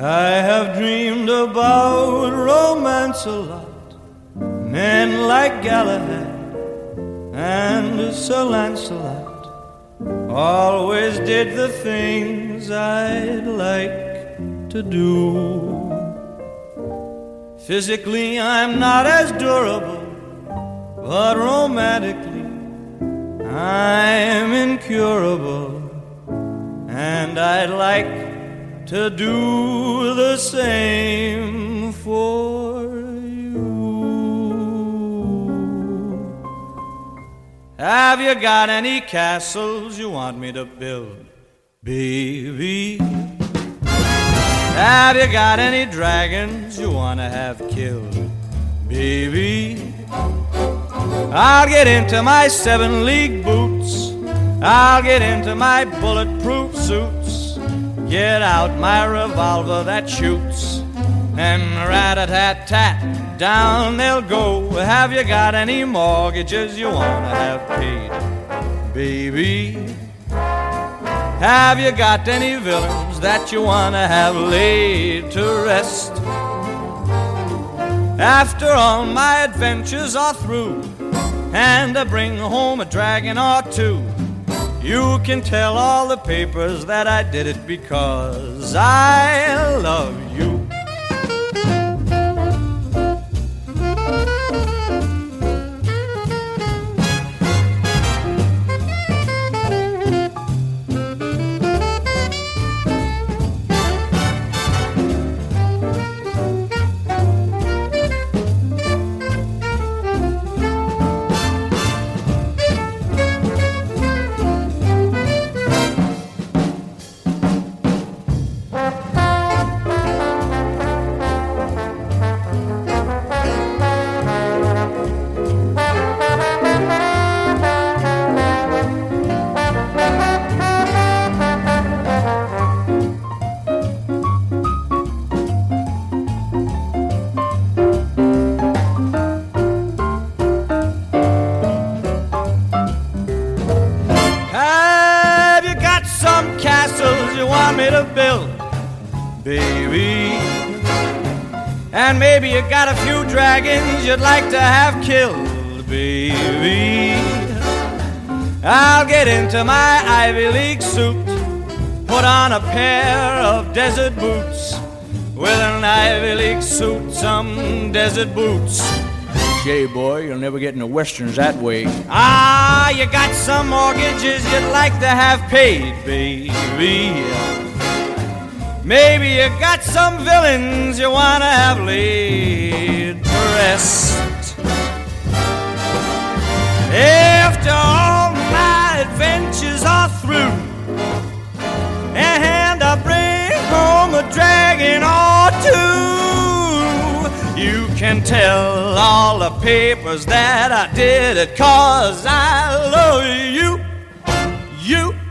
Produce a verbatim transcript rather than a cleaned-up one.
I have dreamed about romance a lot. Men like Galahad and Sir Lancelot always did the things I'd like to do. Physically I'm not as durable, but romantically I'm incurable, and I'd like to do the same for you. Have you got any castles you want me to build, baby? Have you got any dragons you want to have killed, baby? I'll get into my seven-league boots, I'll get into my bulletproof suits, get out my revolver that shoots, and rat-a-tat-tat, down they'll go. Have you got any mortgages you want to have paid, baby? Have you got any villains that you want to have laid to rest? After all my adventures are through, and I bring home a dragon or two, you can tell all the papers that I did it because I love you. And maybe you got a few dragons you'd like to have killed, baby. I'll get into my Ivy League suit, put on a pair of desert boots. With an Ivy League suit, some desert boots. Jay, boy, you'll never get into westerns that way. Ah, you got some mortgages you'd like to have paid, baby. Maybe you got some villains you want to have laid to rest. After all my adventures are through, and I bring home a dragon or two, you can tell all the papers that I did it 'cause I love you, you.